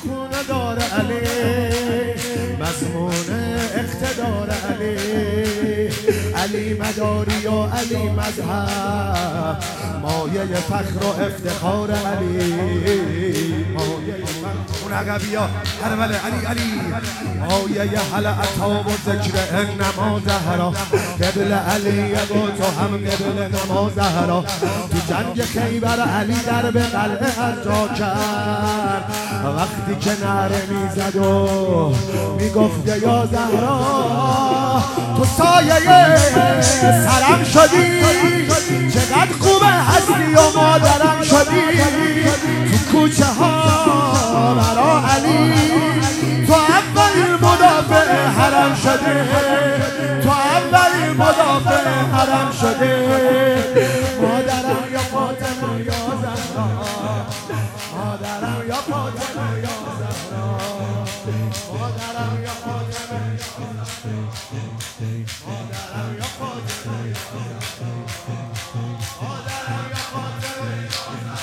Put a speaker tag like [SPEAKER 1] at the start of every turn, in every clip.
[SPEAKER 1] خونه دار علی، مضمون اقتدار علی، علی مداری و علی مذهب، مایه فخر و افتخار علی، اون عقبی ها هر وله علی علی، مایه حل عطا و ذکر انما زهرا، قبل علی با تو هم قبل نما زهرا، تو جنگ خیبر علی در به قلعه از جا کرد، وقتی که نعره میزد و میگفت یا زهرا، تو سایه سرم شدی، چقدر خوبه هستی و مادرم شدی، تو کوچه ها برا علی، تو اولین مدافع حرم شده، تو اولین مدافع حرم شده، مادرم یا فاطمه یا زهرا، مادرم یا فاطمه یا زهرا، مادرم یا فاطمه یا زهرا، مادرم یا فاطمه یا زهرا، مادرم یا فاطمه یا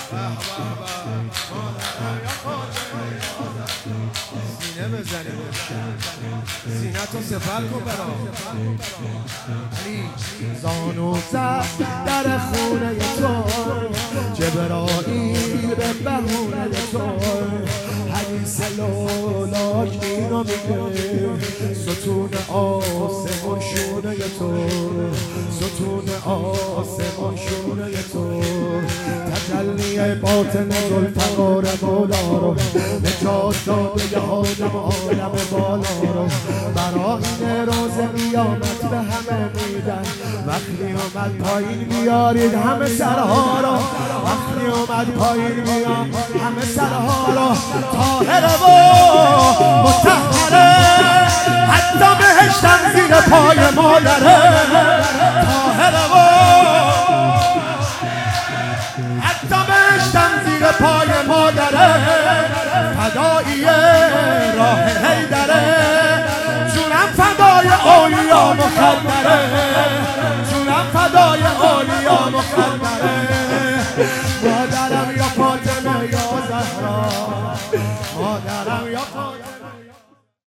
[SPEAKER 1] سینه بزنیم، سینه تو سفر کن برا علی، زانو زد در خونه تو، جبرائیل به بهونه تو، حدیث لولاک اینو میگه، ستون آسمان شونه تو، ستون آسمان شونه تو، تجلی باطن ذوالفقار مولا رو، نجات داده آدم عالم بالا رو، براین روز قیامت به همه میدن، وقتی اومد پایین بیارید همه سرها رو، وقتی اومد پایین بیارید همه سرها رو، طاهره و مطهره، حتی بهشتم زیر پای مادره،